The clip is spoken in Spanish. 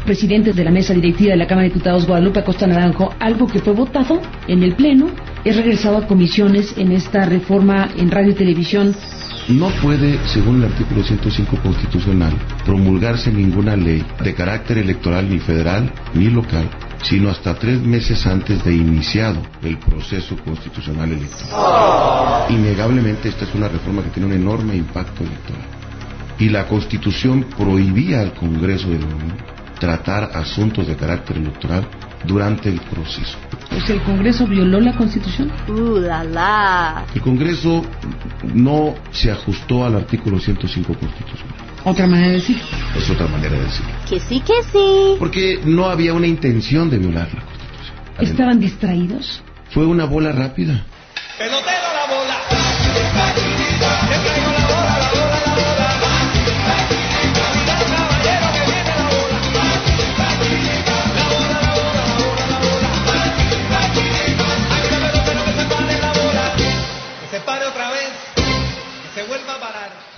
presidente de la mesa directiva de la Cámara de Diputados, Guadalupe Acosta Naranjo, algo que fue votado en el Pleno es regresado a comisiones en esta reforma en radio y televisión. No puede, según el artículo 105 constitucional, promulgarse ninguna ley de carácter electoral ni federal ni local, sino hasta 3 meses antes de iniciado el proceso constitucional electoral. Innegablemente esta es una reforma que tiene un enorme impacto electoral. Y la Constitución prohibía al Congreso de la Unión tratar asuntos de carácter electoral durante el proceso. Pues el Congreso violó la Constitución. La la. El Congreso no se ajustó al artículo 105 constitucional. Otra manera de decir. Es otra manera de decirlo. Que sí. Porque no había una intención de violar la Constitución. ¿Estaban distraídos? Fue una bola rápida. ¡Pelotero la bola! ¡Le traigo la bola, la bola, la bola! ¡Caballero que viene la bola! ¡La bola, la bola, la bola, la bola! ¡Aquí la pelotero que se pare la bola! ¡Que se pare otra vez! ¡Que se vuelva a parar!